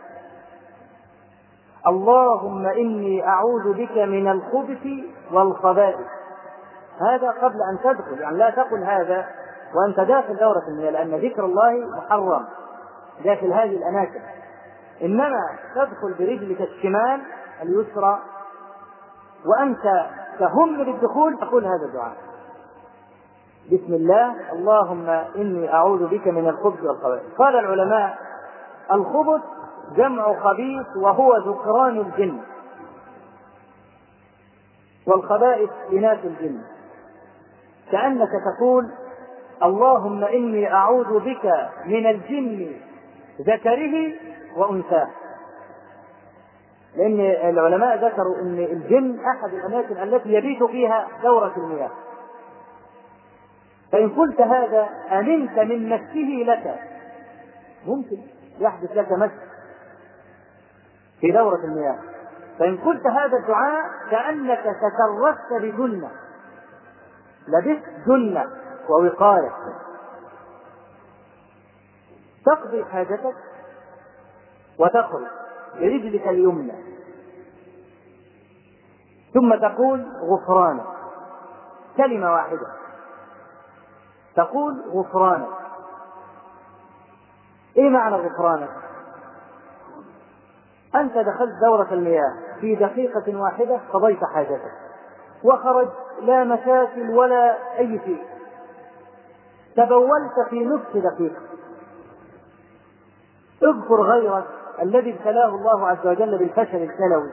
اللهم إني أعوذ بك من الخبث والخبائث. هذا قبل أن تدخل، يعني لا تقل هذا وأنت داخل دورة المياه، لأن ذكر الله محرم داخل هذه الأماكن. إنما تدخل برجلك الشمال اليسرى وأنت تهم بالدخول تقول هذا الدعاء: بسم الله اللهم إني أعوذ بك من الخبث والخبائث. قال العلماء: الخبث جمع خبيث وهو ذكران الجن. والخبائث إناث الجن، كأنك تقول اللهم إني أعوذ بك من الجن ذكره وأنثاه، لأن العلماء ذكروا أن الجن أحد الأماكن التي يبيت فيها دورة المياه، فإن قلت هذا أمنت من مسه لك، ممكن يحدث لك مس في دورة المياه، فإن قلت هذا الدعاء كأنك تكرست بجنة، لبست جنة ووقاية، تقضي حاجتك وتخرج برجلك اليمنى، ثم تقول غفرانك، كلمة واحدة تقول غفرانك. ايه معنى غفرانك؟ انت دخلت دورة المياه في دقيقة واحدة، قضيت حاجتك وخرج، لا مشاكل ولا اي شيء، تبولت في نصف دقيقة. اذكر غيرك الذي ابتلاه الله عز وجل بالفشل الكلوي،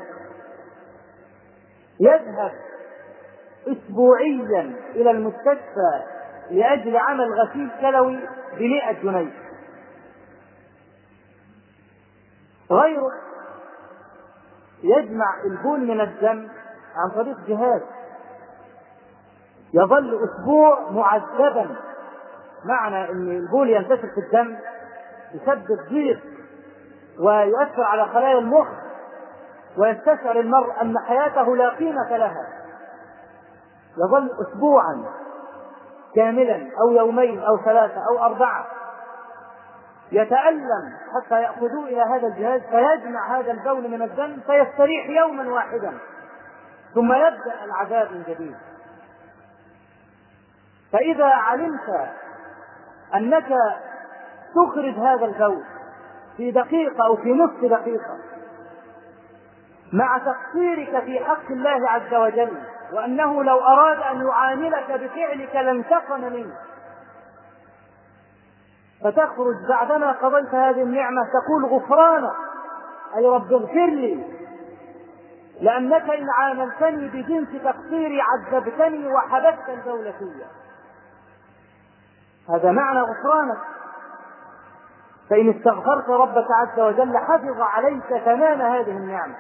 يذهب اسبوعيا الى المستشفى لاجل عمل غسيل كلوي بمئة جنيه. غيره يجمع البول من الدم عن طريق جهاز، يظل اسبوع معذبا. معنى ان البول ينتشر في الدم يسبب ضيق ويؤثر على خلايا المخ، ويستشعر المرء ان حياته لا قيمة لها، يظل اسبوعا كاملا او يومين او ثلاثة او اربعة يتألم حتى يأخذوه الى هذا الجهاز فيجمع هذا البول من الدم فيستريح يوما واحدا، ثم يبدأ العذاب من جديد. فإذا علمت أنك تخرج هذا البول في دقيقة أو في نصف دقيقة مع تقصيرك في حق الله عز وجل، وأنه لو أراد أن يعاملك بفعلك لانتقم منك، فتخرج بعدما قضيت هذه النعمة تقول غفرانك، أي رب اغفر لي، لأنك إن عاملتني بجنس تقصيري عذبتني وحبست البول فيا. هذا معنى غفرانك. فإن استغفرت ربك عز وجل حفظ عليك تمام هذه النعمة.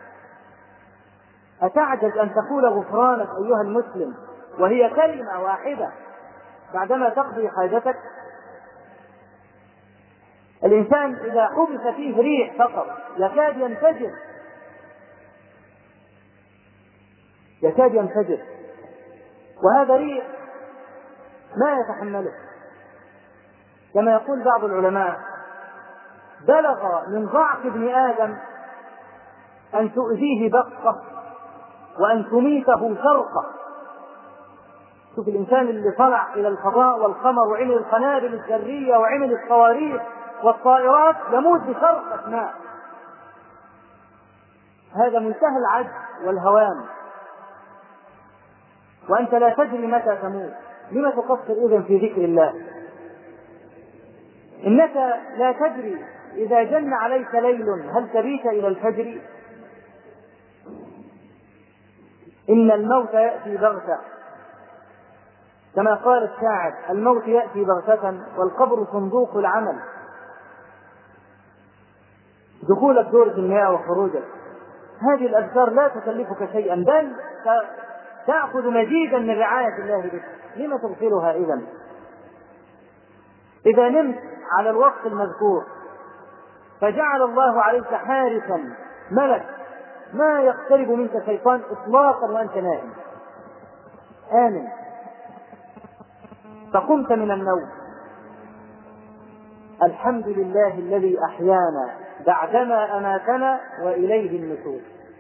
أتعجز أن تقول غفرانك أيها المسلم وهي كلمة واحدة بعدما تقضي حاجتك؟ الإنسان إذا حبس فيه ريح فقط يكاد ينفجر، يكاد ينفجر، وهذا ريح ما يتحمله. كما يقول بعض العلماء بلغ من ضعف ابن آدم أن تؤذيه بقة وأن تميته شرقة. شوف الإنسان اللي طلع إلى الفضاء والقمر وعمل القنابل الذرية وعمل الصواريخ والطائرات يموت بشرقة ماء، هذا منتهى العجز والهوان، وأنت لا تدري متى تموت. لما تقصر إذن في ذكر الله؟ إنك لا تدري إذا جن عليك ليل هل تبيت إلى الفجر؟ إن الموت يأتي بغتة، كما قال الشاعر الموت يأتي بغتة والقبر صندوق العمل. دخولك دورة المياه وخروجك، هذه الأذكار لا تكلفك شيئا، بل تأخذ مزيدا من رعاية الله بك. لما تغفلها إذن؟ إذا نمت على الوقت المذكور فجعل الله عليك حارسا ملك ما يقترب منك شيطان إطلاقا وأنت نائم آمن، فقمت من النوم، الحمد لله الذي أحيانا بعدما أماتنا وإليه النشور.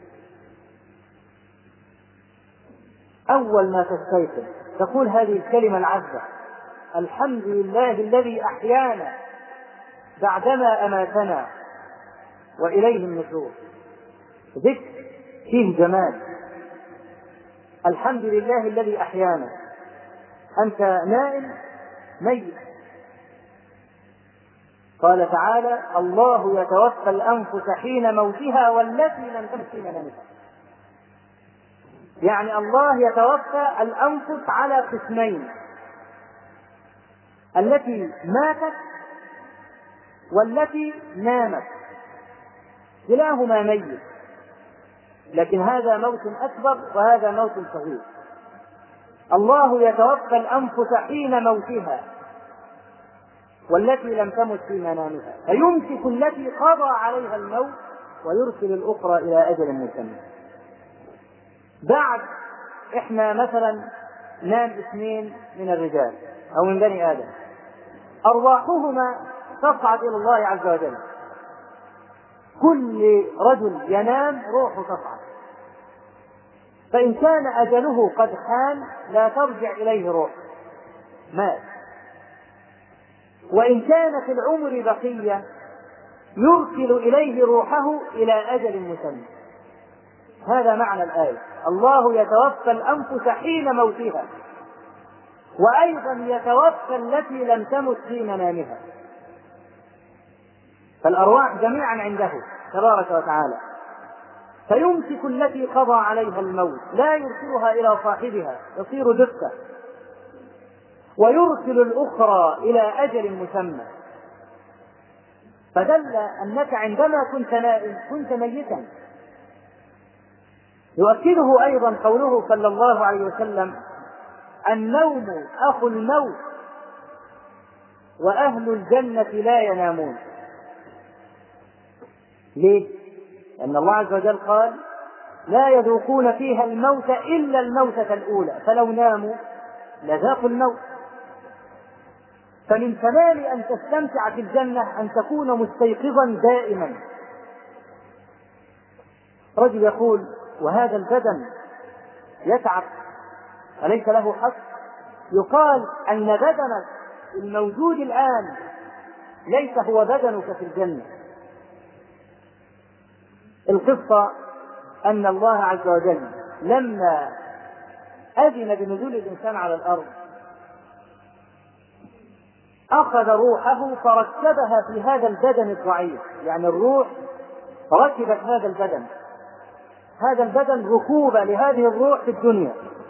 أول ما تستيقظ تقول هذه الكلمة العذبة، الحمد لله الذي أحيانا بعدما أماتنا وإليه النشور. ذكر فيه جمال. الحمد لله الذي أحيانا، أنت نائم ميت. قال تعالى الله يتوفى الأنفس حين موتها والتي لم تمت في منامها. يعني الله يتوفى الأنفس على قسمين: التي ماتت والتي نامت، كلاهما ميت، لكن هذا موت أكبر وهذا موت صغير. الله يتوفى الأنفس حين موتها والتي لم تمت في منامها، فيمسك التي قضى عليها الموت ويرسل الأخرى إلى أجل مسمى. بعد إحنا مثلا نام اثنين من الرجال أو من بني آدم، أرواحهما تصعد إلى الله عز وجل، كل رجل ينام روحه تصعد، فإن كان أجله قد حان لا ترجع إليه روح، مات. وإن كان في العمر بقية يرسل إليه روحه إلى أجل مسمى. هذا معنى الآية: الله يتوفى الأنفس حين موتها، وأيضا يتوفى التي لم تمت في منامها. فالأرواح جميعا عنده تبارك وتعالى، فيمسك التي قضى عليها الموت، لا يرسلها إلى صاحبها يصير دقة، ويرسل الأخرى إلى أجل مسمى. فدل أنك عندما كنت نائم كنت ميتا. يؤكده أيضا قوله صلى الله عليه وسلم: النوم أخو الموت وأهل الجنة لا ينامون. ليه؟ لأن الله عز وجل قال: لا يذوقون فيها الموت إلا الموتة الأولى، فلو ناموا لذاقوا الموت. فمن كمال أن تستمتع في الجنة أن تكون مستيقظا دائما. رجل يقول: وهذا البدن يتعب أليس له حق؟ يقال أن بدنك الموجود الآن ليس هو بدنك في الجنة. القصة أن الله عز وجل لما أذن بنزول الإنسان على الأرض أخذ روحه فركبها في هذا البدن الضعيف، يعني الروح ركبت هذا البدن، هذا البدن ركوبة لهذه الروح في الدنيا،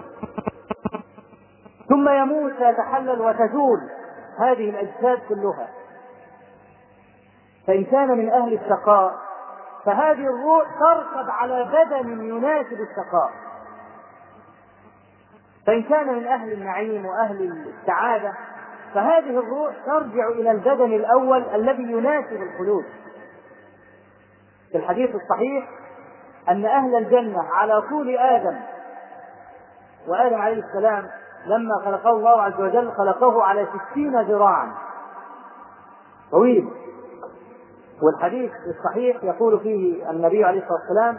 ثم يموت ويتحلل وتزول هذه الأجساد كلها. فإن كان من أهل الشقاء فهذه الروح تركب على بدن يناسب الشقاء، فإن كان من أهل النعيم وأهل السعادة فهذه الروح ترجع إلى البدن الأول الذي يناسب الخلود. في الحديث الصحيح أن أهل الجنة على طول آدم، وآدم عليه السلام لما خلقه الله عز وجل خلقه على ستين ذراعا، طويل. والحديث الصحيح يقول فيه النبي عليه الصلاة والسلام: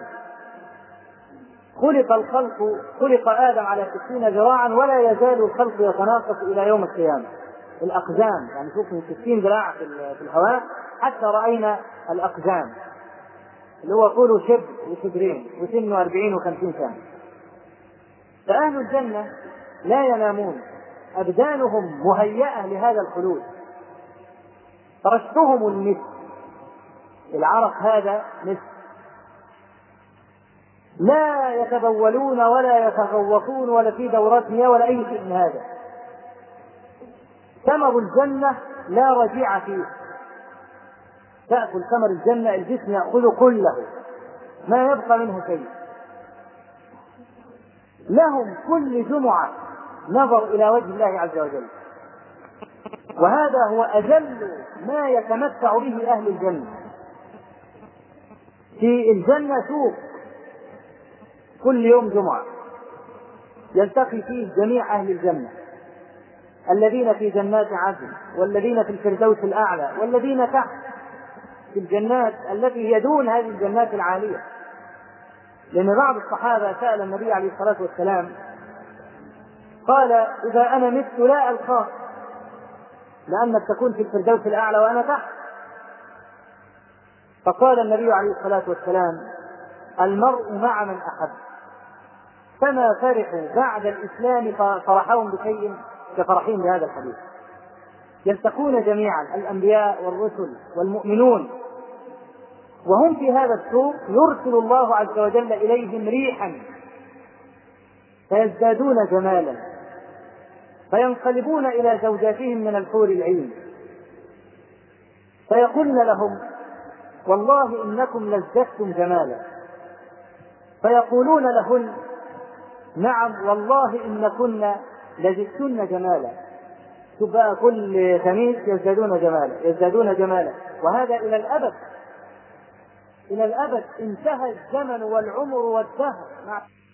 خلق الخلق خلق آدم على ستين ذراعا ولا يزال الخلق يتناقص إلى يوم القيامة. الأقزام، يعني شوف من ستين ذراع في الهواء حتى رأينا الأقزام اللي هو طوله شبر وشبرين وسنه أربعين وخمسين سنة. فأهل الجنة لا ينامون، أبدانهم مهيئة لهذا الخلود. رشحهم المسك، العرق هذا مسك، لا يتبولون ولا يتغوطون ولا في دورات مياه ولا أي شيء من هذا. ثمر الجنة لا رجيع فيه، تأكل ثمر الجنة الجسم يأخذ كله ما يبقى منه شيء. لهم كل جمعة نظر إلى وجه الله عز وجل، وهذا هو أجل ما يتمتع به أهل الجنة. في الجنة سوق كل يوم جمعة يلتقي فيه جميع أهل الجنة، الذين في جنات عدن والذين في الفردوس الأعلى والذين تحت في الجنات التي هي دون هذه الجنات العالية. لأن بعض الصحابة سأل النبي عليه الصلاة والسلام قال: إذا أنا مت لا ألقاك، لأنك تكون في الفردوس الأعلى وأنا تحت. فقال النبي عليه الصلاة والسلام: المرء مع من أحب، فما فرحوا بعد الإسلام فرحهم بشيء كفرحين بهذا الحديث. يلتقون جميعا الأنبياء والرسل والمؤمنون، وهم في هذا السوق يرسل الله عز وجل إليهم ريحا فيزدادون جمالا، فينقلبون إلى زوجاتهم من الحور العين فيقولن لهم والله إنكم لازددتم جمالا، فيقولون لهن نعم والله إنكن لزدتن جمالا. شوف بقى كل خميس يزدادون جمالا يزدادون جمالا، وهذا إلى الأبد إلى الأبد. انتهى الزمن والعمر والدهر.